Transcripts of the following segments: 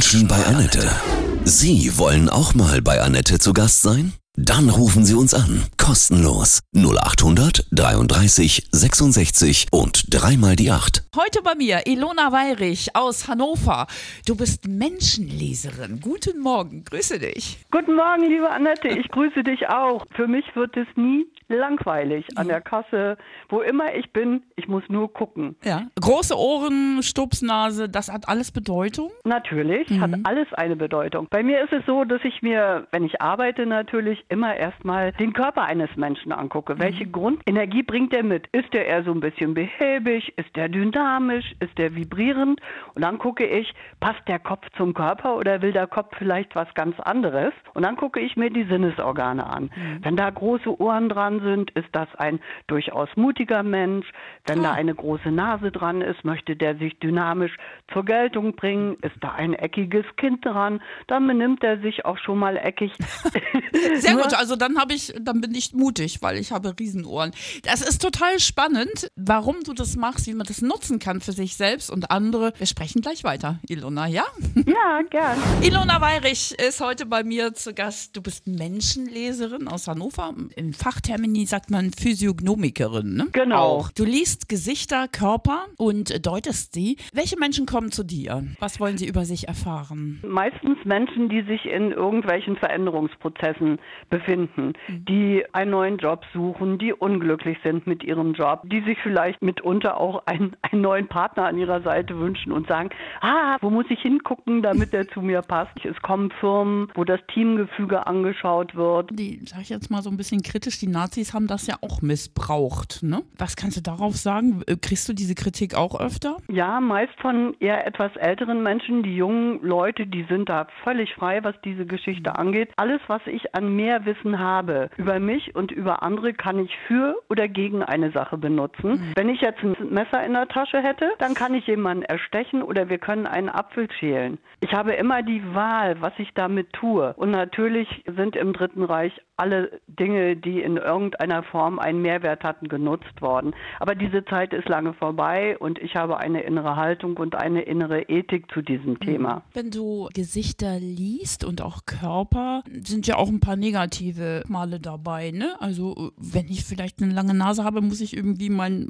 Menschen bei Annette. Sie wollen auch mal bei Annette zu Gast sein? Dann rufen Sie uns an. Kostenlos. 0800 33 66 und dreimal die 8. Heute bei mir Ilona Weyrich aus Hannover. Du bist Menschenleserin. Guten Morgen, grüße dich. Guten Morgen, liebe Annette, ich grüße dich auch. Für mich wird es nie langweilig an der Kasse, wo immer ich bin, ich muss nur gucken. Ja. Große Ohren, Stupsnase, das hat alles Bedeutung? Natürlich, hat alles eine Bedeutung. Bei mir ist es so, dass ich mir, wenn ich arbeite natürlich, immer erstmal den Körper eines Menschen angucke. Welche Grundenergie bringt er mit? Ist der eher so ein bisschen behäbig? Ist der dynamisch? Ist der vibrierend? Und dann gucke ich, passt der Kopf zum Körper oder will der Kopf vielleicht was ganz anderes? Und dann gucke ich mir die Sinnesorgane an. Wenn da große Ohren dran sind, ist das ein durchaus mutiger Mensch. Wenn da eine große Nase dran ist, möchte der sich dynamisch zur Geltung bringen. Ist da ein eckiges Kind dran, dann benimmt er sich auch schon mal eckig. Sehr gut, also dann bin ich mutig, weil ich habe Riesenohren. Das ist total spannend, warum du das machst, wie man das nutzen kann für sich selbst und andere. Wir sprechen gleich weiter, Ilona, ja? Ja, gern. Ilona Weyrich ist heute bei mir zu Gast. Du bist Menschenleserin aus Hannover. Im Fachtermini sagt man Physiognomikerin, ne? Genau. Auch. Du liest Gesichter, Körper und deutest sie. Welche Menschen kommen zu dir? Was wollen sie über sich erfahren? Meistens Menschen, die sich in irgendwelchen Veränderungsprozessen befinden, die einen neuen Job suchen, die unglücklich sind mit ihrem Job, die sich vielleicht mitunter auch einen neuen Partner an ihrer Seite wünschen und sagen, wo muss ich hingucken, damit der zu mir passt? Es kommen Firmen, wo das Teamgefüge angeschaut wird. Die, sag ich jetzt mal so ein bisschen kritisch, die Nazis haben das ja auch missbraucht, ne? Was kannst du darauf sagen? Kriegst du diese Kritik auch öfter? Ja, meist von eher etwas älteren Menschen. Die jungen Leute, die sind da völlig frei, was diese Geschichte angeht. Alles, was ich an Mehrwissen habe über mich und über andere, kann ich für oder gegen eine Sache benutzen. Wenn ich jetzt ein Messer in der Tasche hätte, dann kann ich jemanden erstechen oder wir können einen Apfel schälen. Ich habe immer die Wahl, was ich damit tue. Und natürlich sind im Dritten Reich alle Dinge, die in irgendeiner Form einen Mehrwert hatten, genutzt worden. Aber diese Zeit ist lange vorbei und ich habe eine innere Haltung und eine innere Ethik zu diesem Thema. Wenn du Gesichter liest und auch Körper, sind ja auch ein paar negative Male dabei, ne? Also wenn ich vielleicht eine lange Nase habe, muss ich irgendwie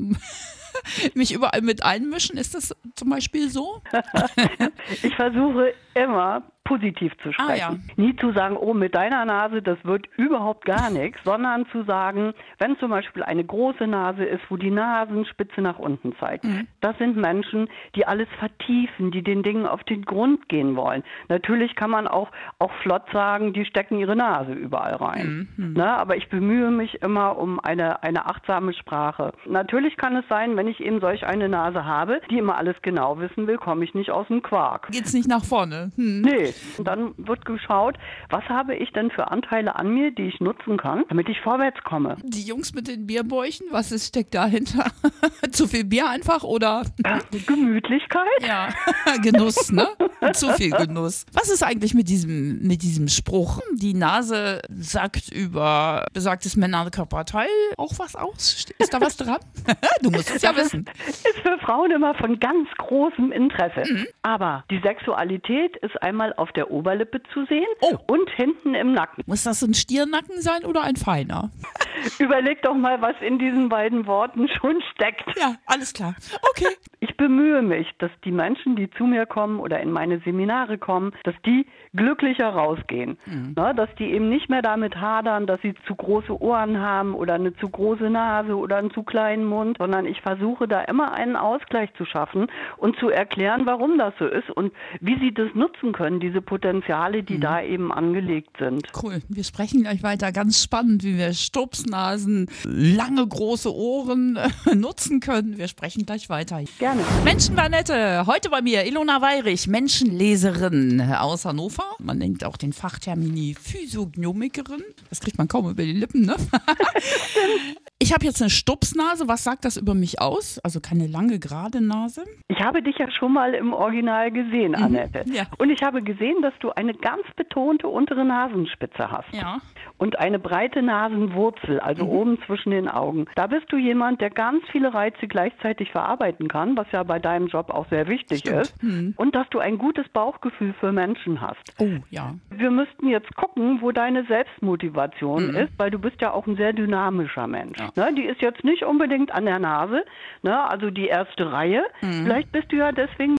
mich überall mit einmischen. Ist das zum Beispiel so? Ich versuche immer positiv zu sprechen. Nie zu sagen, oh, mit deiner Nase, das wird überhaupt gar nichts, sondern zu sagen, wenn zum Beispiel eine große Nase ist, wo die Nasenspitze nach unten zeigt, das sind Menschen, die alles vertiefen, die den Dingen auf den Grund gehen wollen. Natürlich kann man auch flott sagen, die stecken ihre Nase überall rein. Na, aber ich bemühe mich immer um eine achtsame Sprache. Natürlich kann es sein, wenn ich eben solch eine Nase habe, die immer alles genau wissen will, komme ich nicht aus dem Quark. Geht's nicht nach vorne? Nee. Und dann wird geschaut, was habe ich denn für Anteile an mir, die ich nutzen kann, damit ich vorwärts komme. Die Jungs mit den Bierbäuchen, steckt dahinter? Zu viel Bier einfach oder? Gemütlichkeit? Ja, Genuss, ne? Zu viel Genuss. Was ist eigentlich mit diesem Spruch? Die Nase sagt über besagtes Männerkörperteil auch was aus? Ist da was dran? Du musst es ja wissen. Ist für Frauen immer von ganz großem Interesse. Aber die Sexualität ist einmal auf der Oberlippe zu sehen und hinten im Nacken. Muss das ein Stiernacken sein oder ein feiner? Überleg doch mal, was in diesen beiden Worten schon steckt. Ja, alles klar. Okay. Ich bemühe mich, dass die Menschen, die zu mir kommen oder in meine Seminare kommen, dass die glücklicher rausgehen. Na, dass die eben nicht mehr damit hadern, dass sie zu große Ohren haben oder eine zu große Nase oder einen zu kleinen Mund, sondern ich versuche da immer einen Ausgleich zu schaffen und zu erklären, warum das so ist und wie sie das nutzen können, diese Potenziale, die da eben angelegt sind. Cool. Wir sprechen gleich weiter. Ganz spannend, wie wir Stupsnasen, lange große Ohren nutzen können. Wir sprechen gleich weiter. Gerne. Menschen bei Annette. Heute bei mir Ilona Weyrich, Menschenleserin aus Hannover. Man nennt auch den Fachtermini Physiognomikerin. Das kriegt man kaum über die Lippen, ne? Ich habe jetzt eine Stupsnase. Was sagt das über mich aus? Also keine lange, gerade Nase. Ich habe dich ja schon mal im Original gesehen, Annette. Ja. Und ich habe gesehen, dass du eine ganz betonte untere Nasenspitze hast. Ja. Und eine breite Nasenwurzel, also oben zwischen den Augen. Da bist du jemand, der ganz viele Reize gleichzeitig verarbeiten kann, was ja bei deinem Job auch sehr wichtig ist. Und dass du ein gutes Bauchgefühl für Menschen hast. Oh, ja. Wir müssten jetzt gucken, wo deine Selbstmotivation ist, weil du bist ja auch ein sehr dynamischer Mensch. Ja. Ne, die ist jetzt nicht unbedingt an der Nase, ne, also die erste Reihe. Vielleicht bist du ja deswegen